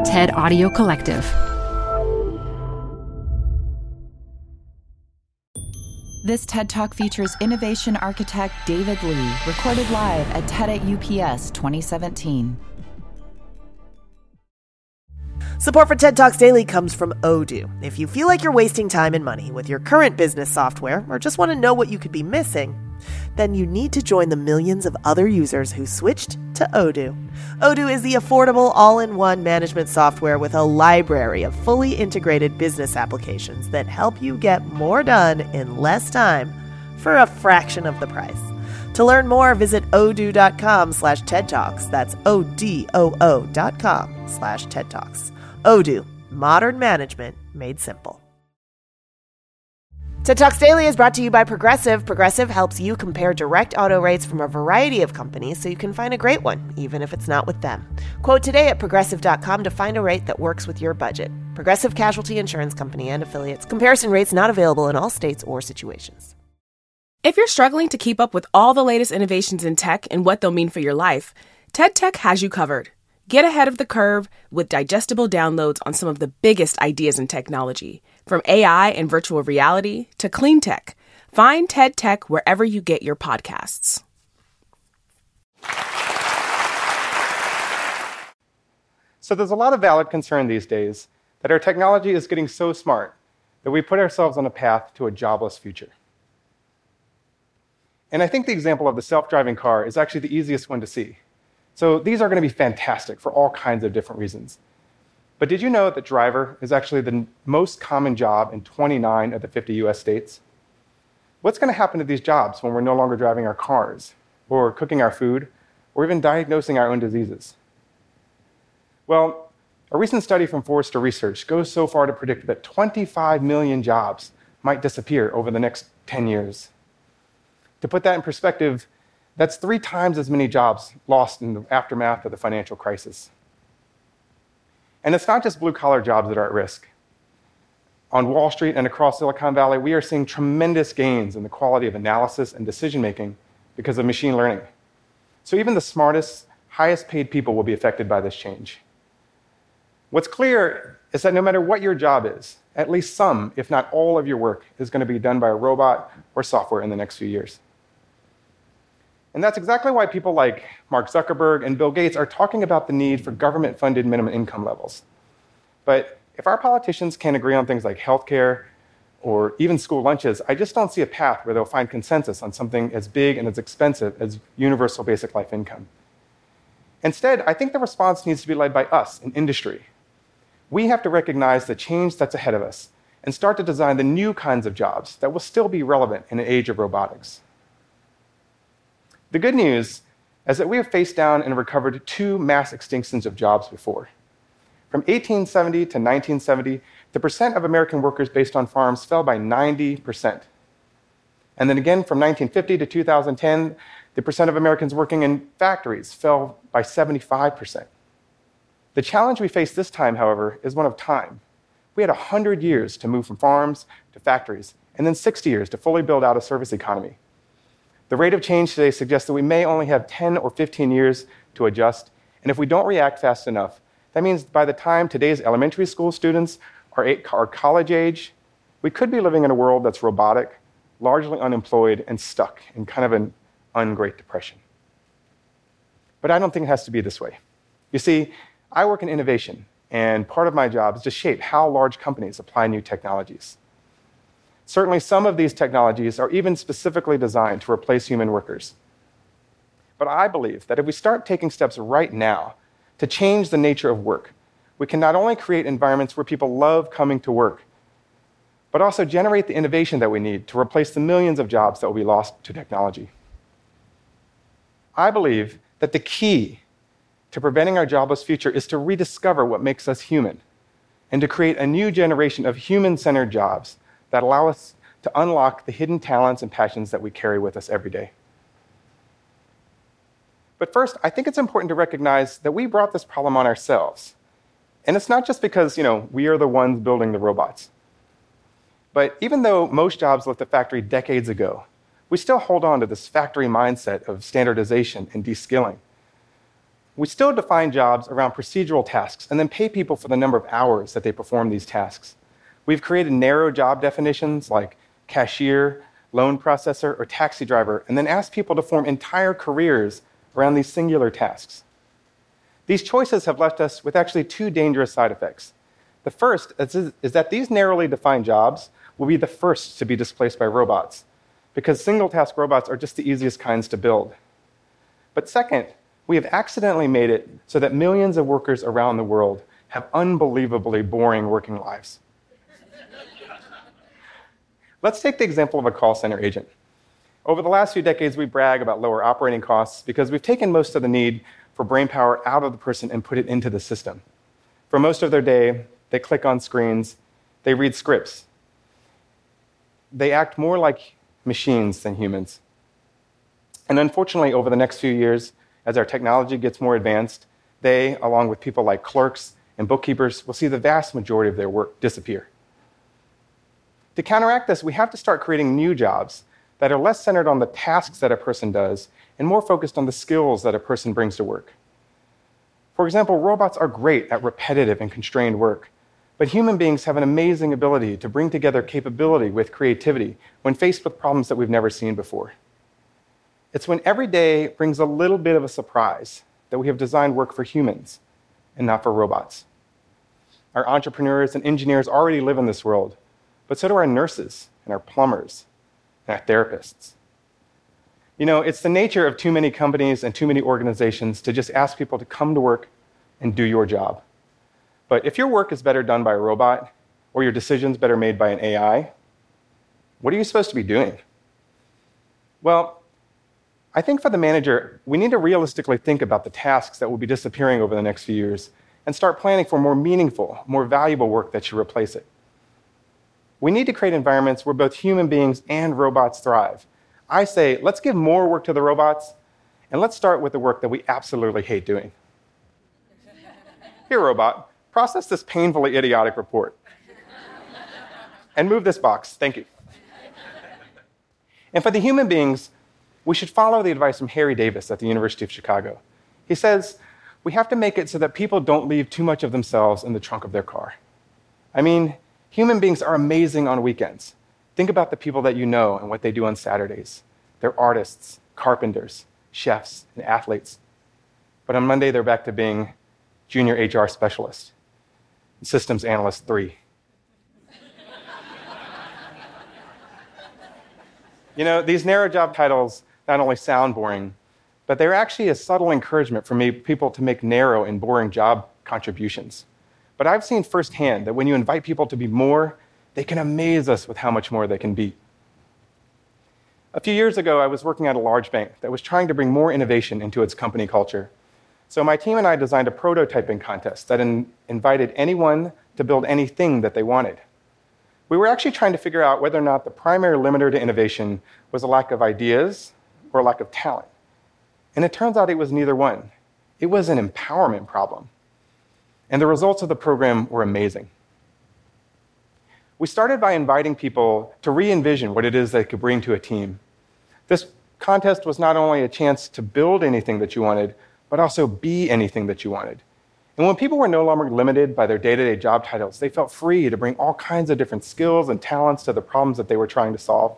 TED Audio Collective. This TED Talk features innovation architect David Lee, recorded live at TED at UPS 2017. Support for TED Talks Daily comes from Odoo. If you feel like you're wasting time and money with your current business software, or just want to know what you could be missing, then you need to join the millions of other users who switched to Odoo. Odoo is the affordable all-in-one management software with a library of fully integrated business applications that help you get more done in less time for a fraction of the price. To learn more, visit odoo.com/TED Talks. That's ODOO.com/TED Talks. Odoo, modern management made simple. TED Talks Daily is brought to you by Progressive. Progressive helps you compare direct auto rates from a variety of companies so you can find a great one, even if it's not with them. Quote today at Progressive.com to find a rate that works with your budget. Progressive Casualty Insurance Company and Affiliates. Comparison rates not available in all states or situations. If you're struggling to keep up with all the latest innovations in tech and what they'll mean for your life, TED Tech has you covered. Get ahead of the curve with digestible downloads on some of the biggest ideas in technology, from AI and virtual reality to clean tech. Find TED Tech wherever you get your podcasts. So there's a lot of valid concern these days that our technology is getting so smart that we put ourselves on a path to a jobless future. And I think the example of the self-driving car is actually the easiest one to see. So these are going to be fantastic for all kinds of different reasons. But did you know that driver is actually the most common job in 29 of the 50 US states? What's going to happen to these jobs when we're no longer driving our cars, or cooking our food, or even diagnosing our own diseases? Well, a recent study from Forrester Research goes so far to predict that 25 million jobs might disappear over the next 10 years. To put that in perspective, that's 3 times as many jobs lost in the aftermath of the financial crisis. And it's not just blue-collar jobs that are at risk. On Wall Street and across Silicon Valley, we are seeing tremendous gains in the quality of analysis and decision-making because of machine learning. So even the smartest, highest-paid people will be affected by this change. What's clear is that no matter what your job is, at least some, if not all of your work is going to be done by a robot or software in the next few years. And that's exactly why people like Mark Zuckerberg and Bill Gates are talking about the need for government-funded minimum income levels. But if our politicians can't agree on things like healthcare or even school lunches, I just don't see a path where they'll find consensus on something as big and as expensive as universal basic life income. Instead, I think the response needs to be led by us in industry. We have to recognize the change that's ahead of us and start to design the new kinds of jobs that will still be relevant in an age of robotics. The good news is that we have faced down and recovered 2 mass extinctions of jobs before. From 1870 to 1970, the percent of American workers based on farms fell by 90%. And then again, from 1950 to 2010, the percent of Americans working in factories fell by 75%. The challenge we face this time, however, is one of time. We had 100 years to move from farms to factories, and then 60 years to fully build out a service economy. The rate of change today suggests that we may only have 10 or 15 years to adjust, and if we don't react fast enough, that means by the time today's elementary school students are college age, we could be living in a world that's robotic, largely unemployed, and stuck in kind of an un-Great Depression. But I don't think it has to be this way. You see, I work in innovation, and part of my job is to shape how large companies apply new technologies. Certainly, some of these technologies are even specifically designed to replace human workers. But I believe that if we start taking steps right now to change the nature of work, we can not only create environments where people love coming to work, but also generate the innovation that we need to replace the millions of jobs that will be lost to technology. I believe that the key to preventing our jobless future is to rediscover what makes us human and to create a new generation of human-centered jobs that allow us to unlock the hidden talents and passions that we carry with us every day. But first, I think it's important to recognize that we brought this problem on ourselves. And it's not just because, we are the ones building the robots. But even though most jobs left the factory decades ago, we still hold on to this factory mindset of standardization and de-skilling. We still define jobs around procedural tasks and then pay people for the number of hours that they perform these tasks. We've created narrow job definitions like cashier, loan processor, or taxi driver, and then asked people to form entire careers around these singular tasks. These choices have left us with actually two dangerous side effects. The first is that these narrowly defined jobs will be the first to be displaced by robots, because single-task robots are just the easiest kinds to build. But second, we have accidentally made it so that millions of workers around the world have unbelievably boring working lives. Let's take the example of a call center agent. Over the last few decades, we brag about lower operating costs because we've taken most of the need for brainpower out of the person and put it into the system. For most of their day, they click on screens, they read scripts. They act more like machines than humans. And unfortunately, over the next few years, as our technology gets more advanced, they, along with people like clerks and bookkeepers, will see the vast majority of their work disappear. To counteract this, we have to start creating new jobs that are less centered on the tasks that a person does and more focused on the skills that a person brings to work. For example, robots are great at repetitive and constrained work, but human beings have an amazing ability to bring together capability with creativity when faced with problems that we've never seen before. It's when every day brings a little bit of a surprise that we have designed work for humans and not for robots. Our entrepreneurs and engineers already live in this world, but so do our nurses and our plumbers and our therapists. You know, it's the nature of too many companies and too many organizations to just ask people to come to work and do your job. But if your work is better done by a robot or your decisions better made by an AI, what are you supposed to be doing? Well, I think for the manager, we need to realistically think about the tasks that will be disappearing over the next few years and start planning for more meaningful, more valuable work that should replace it. We need to create environments where both human beings and robots thrive. I say, let's give more work to the robots, and let's start with the work that we absolutely hate doing. Here, robot, process this painfully idiotic report. And move this box, thank you. And for the human beings, we should follow the advice from Harry Davis at the University of Chicago. He says, we have to make it so that people don't leave too much of themselves in the trunk of their car. I mean, human beings are amazing on weekends. Think about the people that you know and what they do on Saturdays. They're artists, carpenters, chefs, and athletes. But on Monday, they're back to being junior HR specialist and systems analyst 3. You know, these narrow job titles not only sound boring, but they're actually a subtle encouragement for people to make narrow and boring job contributions. But I've seen firsthand that when you invite people to be more, they can amaze us with how much more they can be. A few years ago, I was working at a large bank that was trying to bring more innovation into its company culture. So my team and I designed a prototyping contest that invited anyone to build anything that they wanted. We were actually trying to figure out whether or not the primary limiter to innovation was a lack of ideas or a lack of talent. And it turns out it was neither one. It was an empowerment problem. And the results of the program were amazing. We started by inviting people to re-envision what it is they could bring to a team. This contest was not only a chance to build anything that you wanted, but also be anything that you wanted. And when people were no longer limited by their day-to-day job titles, they felt free to bring all kinds of different skills and talents to the problems that they were trying to solve.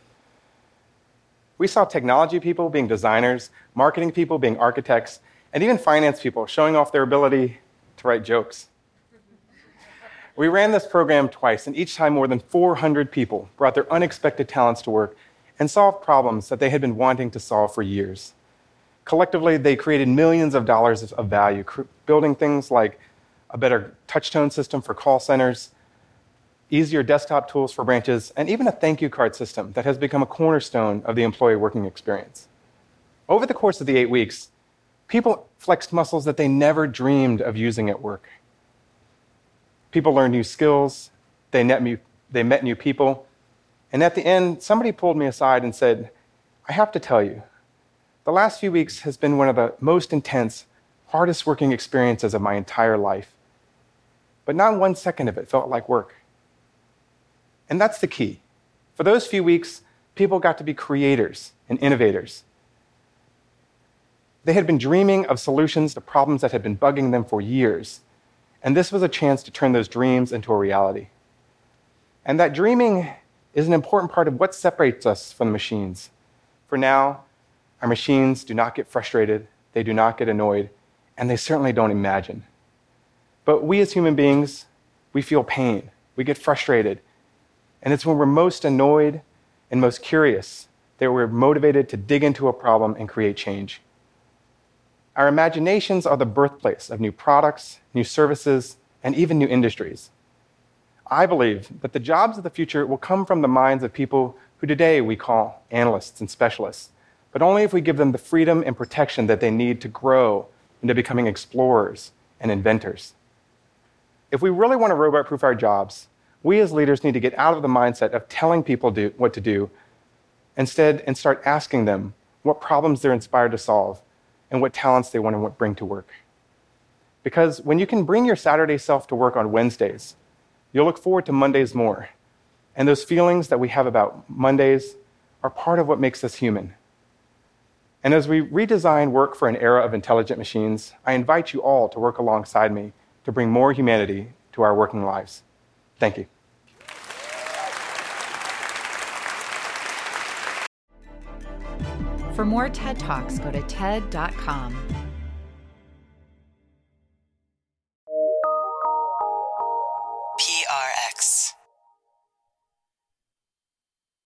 We saw technology people being designers, marketing people being architects, and even finance people showing off their ability to write jokes. We ran this program twice, and each time more than 400 people brought their unexpected talents to work and solved problems that they had been wanting to solve for years. Collectively, they created millions of dollars of value, building things like a better touch-tone system for call centers, easier desktop tools for branches, and even a thank you card system that has become a cornerstone of the employee working experience. Over the course of the 8 weeks, people flexed muscles that they never dreamed of using at work. People learned new skills, they met new people, and at the end, somebody pulled me aside and said, I have to tell you, the last few weeks has been one of the most intense, hardest working experiences of my entire life. But not 1 second of it felt like work. And that's the key. For those few weeks, people got to be creators and innovators. They had been dreaming of solutions to problems that had been bugging them for years, and this was a chance to turn those dreams into a reality. And that dreaming is an important part of what separates us from the machines. For now, our machines do not get frustrated, they do not get annoyed, and they certainly don't imagine. But we as human beings, we feel pain, we get frustrated, and it's when we're most annoyed and most curious that we're motivated to dig into a problem and create change. Our imaginations are the birthplace of new products, new services, and even new industries. I believe that the jobs of the future will come from the minds of people who today we call analysts and specialists, but only if we give them the freedom and protection that they need to grow into becoming explorers and inventors. If we really want to robot-proof our jobs, we as leaders need to get out of the mindset of telling people what to do instead and start asking them what problems they're inspired to solve and what talents they want to bring to work. Because when you can bring your Saturday self to work on Wednesdays, you'll look forward to Mondays more. And those feelings that we have about Mondays are part of what makes us human. And as we redesign work for an era of intelligent machines, I invite you all to work alongside me to bring more humanity to our working lives. Thank you. For more TED Talks, go to TED.com.